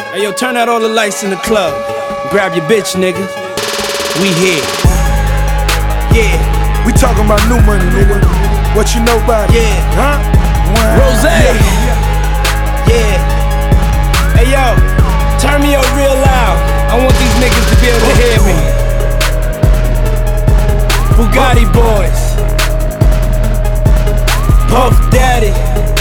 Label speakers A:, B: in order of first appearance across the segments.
A: Hey yo, turn out all the lights in the club. Grab your bitch, nigga. We here. Yeah.
B: We talking about new money, nigga. What you know about it?
A: Yeah.
B: Huh?
A: Rose. Yeah. Hey yo, turn me up real loud. I want these niggas to be able to hear me. Bugatti boys. Puff Daddy.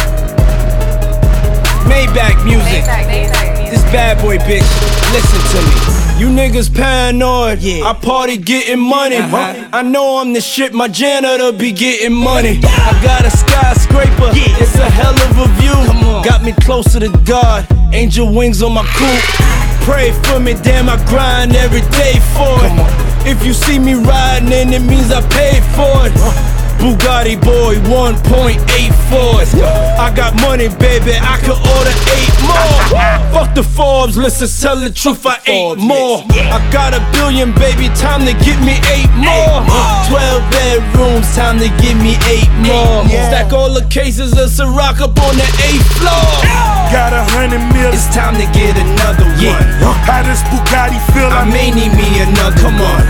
A: Maybach music. This bad boy bitch, listen to me. You niggas paranoid, I party getting money. I know I'm the shit, my janitor be getting money. I got a skyscraper, it's a hell of a view. Got me closer to God, angel wings on my coupe. Pray for me, damn, I grind every day for it. If you see me riding, then it means I paid for it. Bugatti boy, 1.84. I got money, baby, I could order 8 more. Fuck the Forbes, let's just tell the truth, I ate more. I got $1 billion, baby, time to get me 8 more. 12 bedrooms, time to give me 8 more. Stack all the cases of Ciroc up on the 8th floor.
B: Got 100 mil,
A: It's time to get another one.
B: How does Bugatti feel?
A: I may need me another, come on.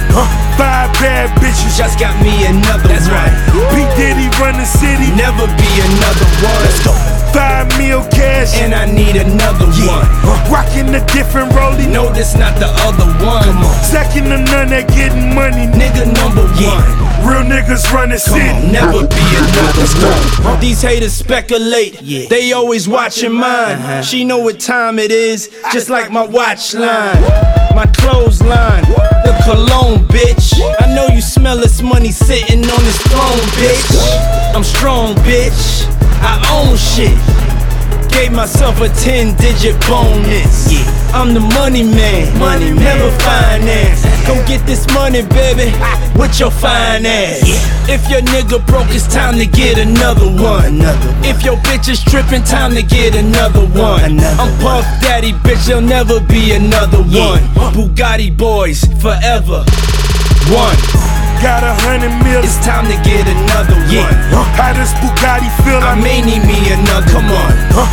B: 5 bad bitches,
A: Just got me another
B: That's
A: one.
B: right. P. Diddy run the city,
A: Never be another one. Let's go.
B: 5 mil cash,
A: And I need another one.
B: rockin' a different rollie.
A: No, this not the other one. Come on.
B: Second to none at getting money.
A: Nigga number one.
B: Real niggas run the
A: Come
B: city.
A: on, never be another one. These haters speculate, they always watching mine. She know what time it is, just like my watch line. My clothesline, the cologne, bitch. I know you smell this money sitting on this throne, bitch. I'm strong, bitch. I own shit. Gave myself a 10-digit bonus. I'm the money man, never finance. Go get this money, baby, with your fine ass. If your nigga broke, it's time to get another one. If your bitch is tripping, time to get another one. I'm Puff Daddy, bitch, there'll never be another one. Bugatti boys, forever. One.
B: Got 100 mil,
A: It's time to get another one.
B: how does Bugatti feel?
A: I may need me another, come on.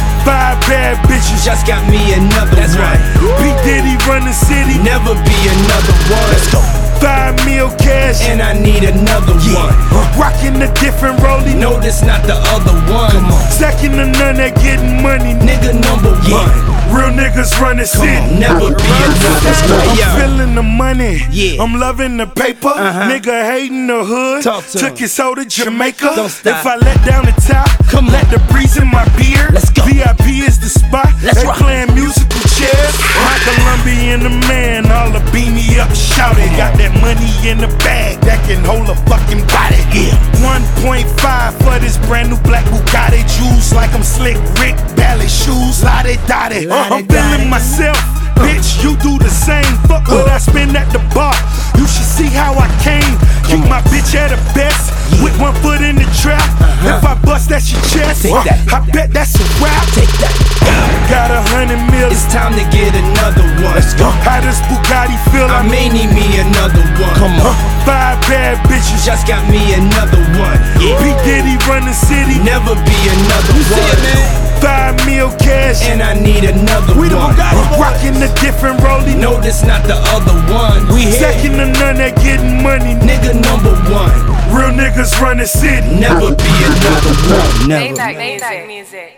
B: 5 bad bitches,
A: Just got me another one.
B: P. Diddy run the city.
A: Never be another one. Let's go.
B: 5 mil cash,
A: And I need another one.
B: rockin' a different rollie.
A: No, this not the other one. Come on.
B: Second to none at getting money.
A: Nigga number one.
B: Real niggas run the
A: Come
B: city.
A: on, never be another.
B: I'm
A: Yeah.
B: feeling the money,
A: Yeah.
B: I'm loving the paper. Nigga hating the hood,
A: Talk to
B: took
A: him.
B: his soul to Jamaica.
A: Don't stop.
B: If I let down the top,
A: Come
B: let
A: on.
B: the breeze in my beard.
A: Let's go.
B: VIP is the spot.
A: Let's
B: they
A: rock.
B: playing musical chairs. My Colombian the man, all the beam me up, shouted. Got that money in the bag that can hold a fucking body. 1.5 for this brand new black Bugatti. Juice like I'm slick Rick, ballet shoes, lottie dottie. I'm feeling myself. Bitch, you do the same. Fuck what I spend at the bar. You should see how I came. Keep my bitch at her best. With 1 foot in the trap. If I bust, that's your chest.
A: Take that.
B: I bet that's a rap.
A: Take that.
B: Got 100 mil.
A: It's time to get another one. Let's go.
B: How does Bugatti feel?
A: I may need me another one. Come on.
B: 5 bad bitches.
A: Just got me another one.
B: P. Diddy run the city.
A: Never be another one.
B: 5 mil cash.
A: And I need another
B: We the
A: one.
B: Bugatti boys. Rockin' a different rollie.
A: No, this not the other one. We here.
B: Second to none at getting money.
A: Nigga number one.
B: Real niggas run the city.
A: Never be another one. Never.
C: Maybach music.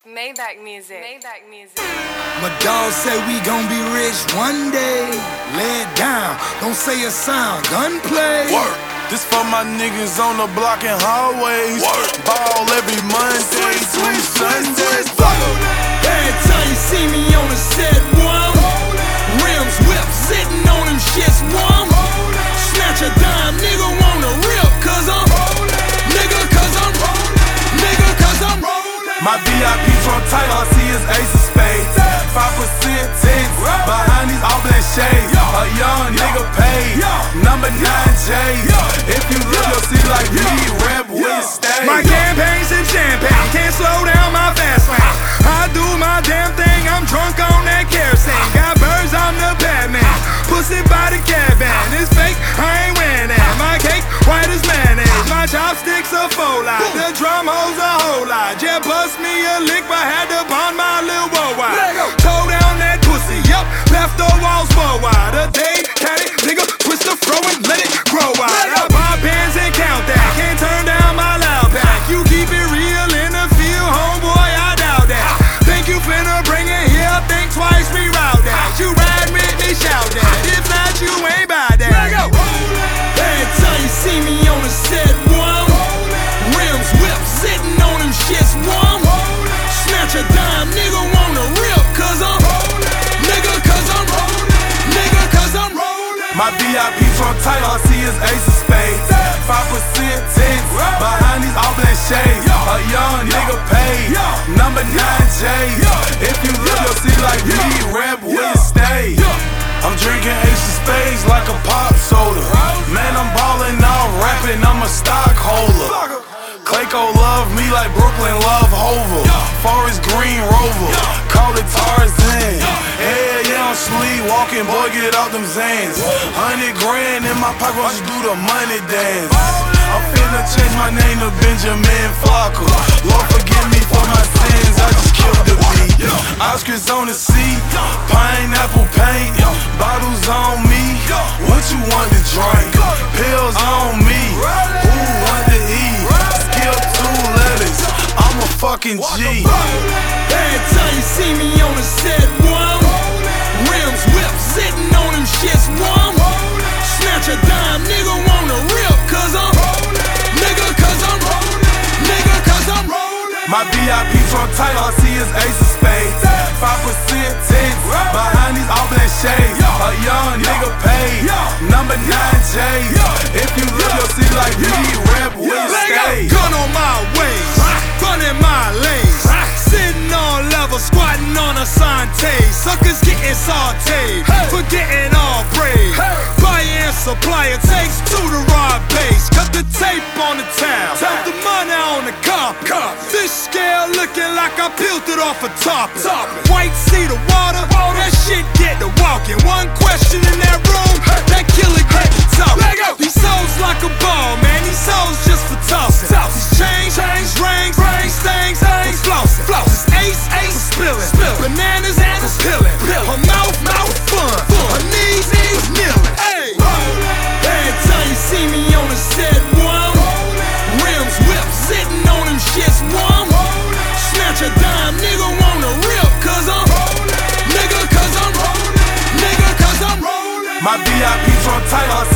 C: Maybach music. Maybach music.
B: My dog say we gon' be rich one day. Lay it down, don't say a sound. Gunplay.
D: Work. This for my niggas on the block and hallways. Work. Ball every Monday through Sunday.
B: Every time you see me on the set, one rims whip, sitting on them shits, one snatch a dime, nigga wanna rip, cause I'm my VIP from tight, all I see is ace of spades. 5% tints, behind these all black shades. A young nigga paid, number 9J. If you look, you'll see like me, rap with stay. My campaign's in champagne, can't slow down my fast lane. I do my damn thing, I'm drunk on that kerosene. Got birds, I'm the Batman. Pussy by the caravan, it's fake, I ain't wearing that. My cake, white as mayonnaise. My chopsticks a full lot, the drum hoes a whole lot. Just bust me a lick, but had to bond my little worldwide. Toe down that pussy, yup, left the walls for wide. A day, caddy, nigga, twist the fro and let it grow wide. I pop pants and count that, can't turn down my loud pack. You keep it real in the field, homeboy, I doubt that. Think you finna bring it here, think twice, reroute that. You ride with me, shout that. If not, you ain't by that. Every time you see me on the set, one rims whip, sitting on them shits, one snatch a dime, nigga wanna rip, cause I'm my VIP from tight, all I see is ace of spades. 5% tints, behind these all black shades. A young nigga paid, number 9J. If you look, you'll see like me, rap with stay. I'm drinking ace of spades like a pop soda. Man, I'm ballin' out rapping, I'm a stockholder. Clayco love me like Brooklyn love Hova. Forest Green Rover, call it Tarzan. Hell yeah, I'm sleepwalking, boy, get out them Zans. 100 grand in my pocket, watch you do the money dance. I'm finna change my name to Benjamin Flocka. Lord forgive me for my sins, I just killed the beat. Oscars on the seat, pineapple paint, bottles on me. What you want to drink? Pills on me. Who want to eat? Skip 2 letters, I'm a fucking G. Every time you see me on the set, one rims whip, sitting on them shits, one snatch a dime, nigga wanna rip, cause I'm my VIP from tight, all I see is ace of spades. 5% tints, behind these all black shades. A young nigga paid, number 9J. If you look, you'll see like me, rap with stay. Gun on my waist, running my lanes, sitting on level, squatting on a Sante. Suckers getting sauteed, forgetting all praise. Buyer and supplier takes 2 to rob base. Cut the tape on the tab, tap the money on the cop. Fish scale looking like I peeled it off a topping. White sea to water, that shit get to walking. One question in that room, that killer get to talking. These souls like a ball, man, these souls just for tossing. These chains, rings, these things for flossing. This ace for spilling, bananas for peeling. Her mouth fun, her knees kneeling. Every time you see me on the set, one rims whip, sitting on them shits, one snatch a dime, nigga wanna rip, cause I'm my VIP from tight, all I